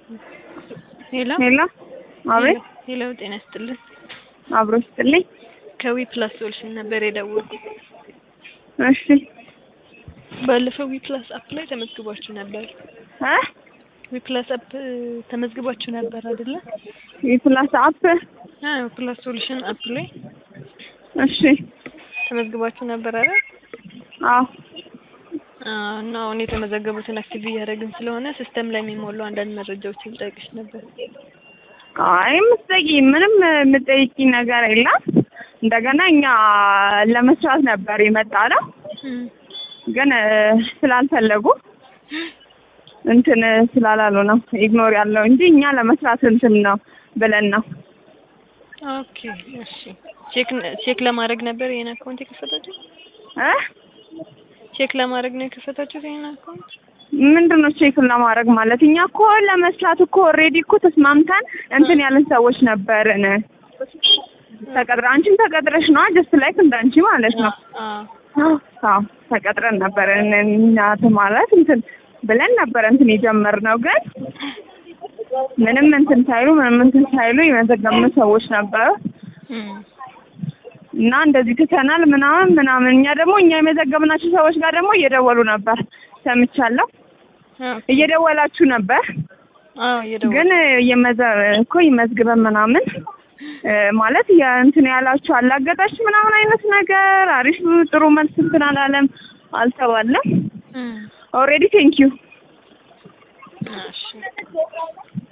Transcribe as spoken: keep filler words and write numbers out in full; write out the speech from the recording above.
ሄሎ ሄሎ አቤት ሄሎ ጤና ይስጥልኝ አብሮ ይስጥልኝ ከዊ ፕላስ ሶሉሽን ነበር የደወልኩት እሺ ባለፈው ዊ ፕላስ አፕ ላይ ተመዝግባችሁ ነበር እ ዊ ፕላስ አፕ ተመዝግባችሁ ነበር አይደለ ዊ ፕላስ አፕ አዎ ፕላስ ሶሉሽን አፕ ላይ እሺ ተመዝግባችሁ ነበር አይደል አዎ እና አሁን የተመዘገቡትን አክቲቭ እያደረግን ስለሆነ ሲስተም ላይ የሚሞሉ አንዳንድ መረጃዎችን ልጠይቅሽ ነበር። አይ ምትጠይቂ ምንም ምትጠይቂ ነገር የለም። እንደገና እኛ ለመስራት ነበር የመጣነው ግን ስላልፈለጉ እንትን ስላላሉ ነው ኢግኖር ያለው እንጂ እኛ ለመስራት እንትን ነው ብለን ነው። ኦኬ እሺ ቼክ ቼክ ለማድረግ ነበር የኔ አካውንት የከፈታችሁ እ ቼክ ለማድረግ ነው የከፈታችሁት የኔ አካውንት? ምንድነው ቼክ ለማድረግ ማለት? እኛ እኮ ለመስራት እኮ ኦሬዲ እኮ ተስማምተን እንትን ያለን ሰዎች ነበርን። ተቀጥራ አንቺም ተቀጥረሽ ነው ጀስት ላይክ እንዳንቺ ማለት ነው። አዎ አዎ ተቀጥረን ነበር እና ማለት እንትን ብለን ነበር እንትን የጀመርነው ግን ምንም እንትን ሳይሉ ምንም እንትን ሳይሉ የመዘገቡ ሰዎች ነበሩ። እና እንደዚህ ትተናል ምናምን ምናምን እኛ ደግሞ እኛ የመዘገብናቸው ሰዎች ጋር ደግሞ እየደወሉ ነበር ሰምቻለሁ። እየደወላችሁ ነበር? አዎ እየደወሉ ግን የመዘ እኮ ይመዝግበን ምናምን ማለት የእንትን ያላችሁ አላገጣች ምናምን አይነት ነገር አሪፍ ጥሩ መልስ እንትን አላለም አልተባለም። ኦሬዲ ቴንክ ዩ። እሺ